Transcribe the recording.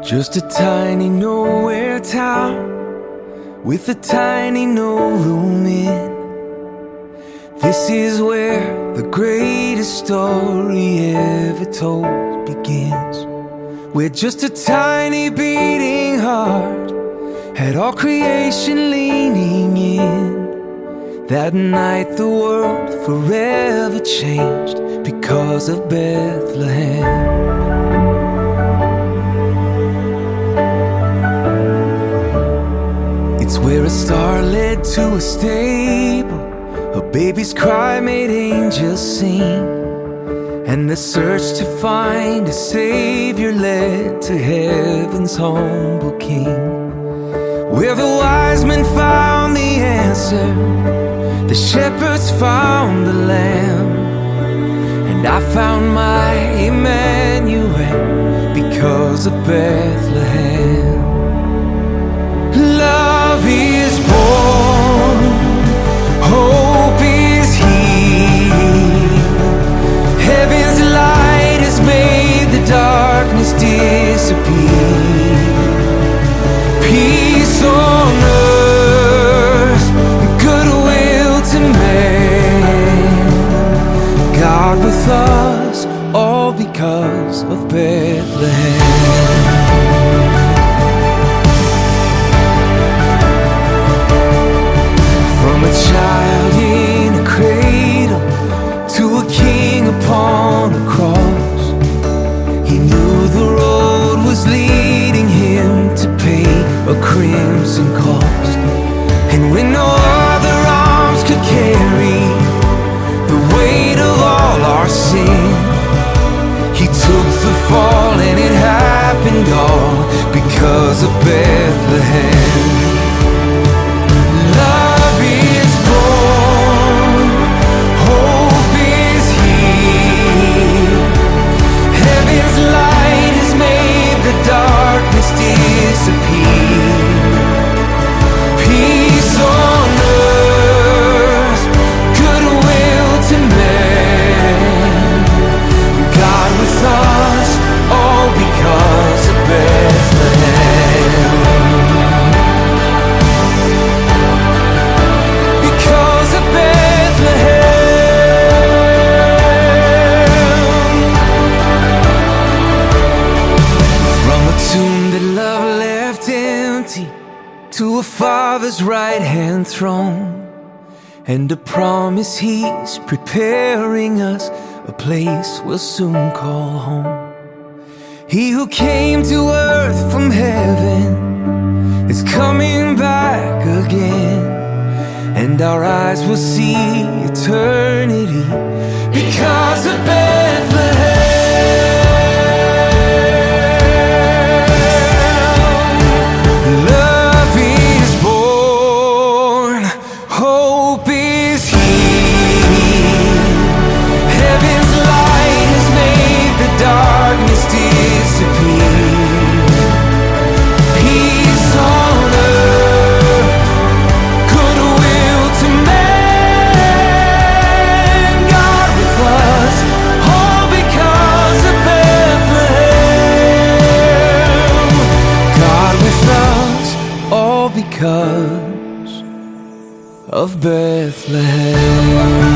Just a tiny nowhere town with a tiny no room in. This is where the greatest story ever told begins, where just a tiny beating heart had all creation leaning in. That night the world forever changed because of Bethlehem. It's where a star led to a stable, a baby's cry made angels sing, and the search to find a savior led to heaven's humble king. Where the wise men found the answer, the shepherds found the lamb, and I found my Emmanuel because of Bethlehem. Love is born, hope is here. Heaven's light has made the darkness disappear. Peace on earth, goodwill to men. God with us, all because of Bethlehem. From a child in a cradle to a king upon a cross, he knew the road was leading him to pay a crimson cost. And when no other arms could carry the weight of all our sin, he took the fall, and it happened all because of Bethlehem. Love is born, hope is here. Heaven's light has made the darkness disappear. Peace on earth, goodwill to men. God with us, all because of Bethlehem. Because of Bethlehem. From a tomb that love left empty to a Father's right-hand throne, and a promise He's preparing us a place we'll soon call home. He who came to earth from heaven is coming back again, and our eyes will see eternity because of Bethlehem. Love is born, hope is here. Heaven's light has made the darkness disappear. Peace on earth, goodwill to men. God with us, all because of Bethlehem. God with us, all because of Bethlehem.